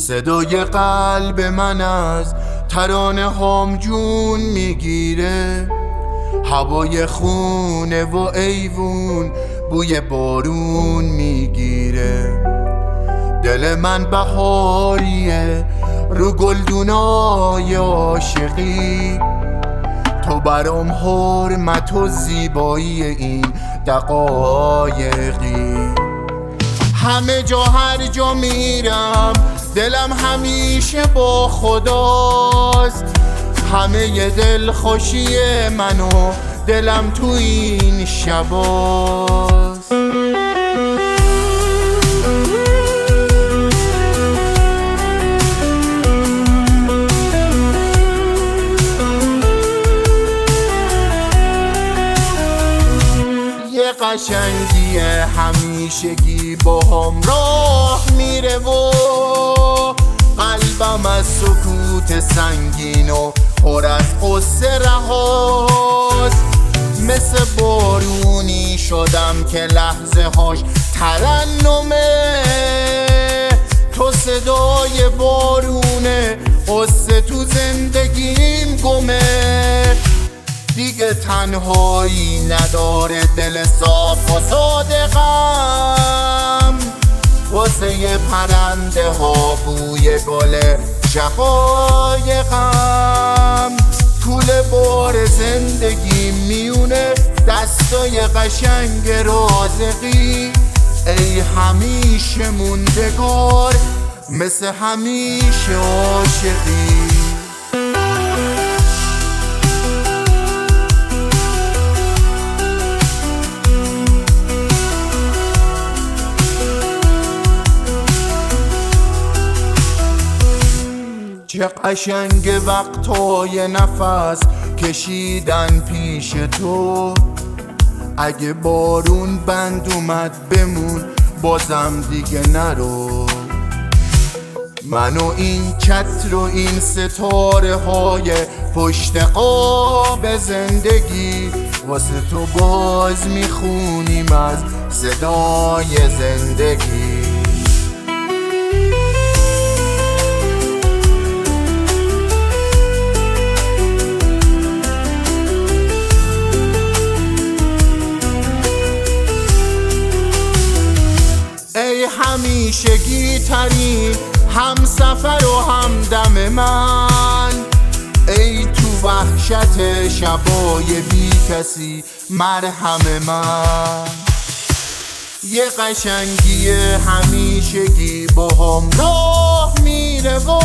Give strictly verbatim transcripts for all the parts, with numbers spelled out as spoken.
صدای قلب من از ترانه هام جون میگیره، هوای خونه و ایوون بوی بارون میگیره. دل من بهاریه رو گلدونای عاشقی، تو برام حرمت و زیبایی این دقایقی. همه جا هر جا میرم دلم همیشه با خداست، همه دل خوشی منو دلم تو این شباست. یه قشنگی همیشگی با هم راه میره و قلبم از سکوت سنگین و پر از قصه رهاست. مثل بارونی شدم که لحظه هاش ترنمه، تو صدای بارونه قصه تو زندگیم گمه. دیگه تنهایی نداره دل صاف و صادقم، واسه پرنده ها بوی گل شقایقم. طول بار زندگی میونه دستای قشنگ رازقی، ای همیشه موندگار مثل همیشه عاشقی. چه قشنگ وقتای نفس کشیدن پیش تو، اگه بارون بند اومد بمون بازم دیگه نرو. من و این چتر و این ستاره های پشت قاب زندگی، واسه تو باز میخونیم از صدای زندگی. ای همیشگی ترین هم سفر و هم دم من، ای تو وحشت شبای بی کسی مرهم من. یه قشنگی همیشگی با هم راه میره و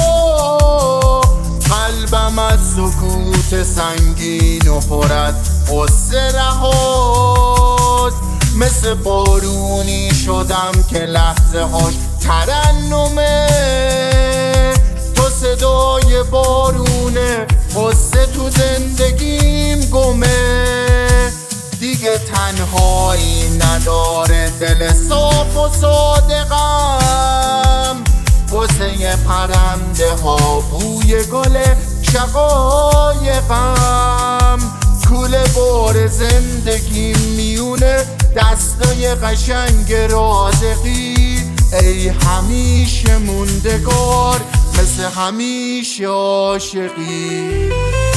قلبم از سکوت سنگین و پر از قصه رهاست. مثل بارونی شدم که لحظه هاش ترنمه، تو صدای بارونه قصه تو زندگیم گمه. دیگه تنهایی نداره دل صاف و صادقم، واسه پرنده ها بوی گل شقایقم. طول بار زندگی میونه دستای قشنگ رازقی، ای همیشه موندگار مثل همیشه عاشقی.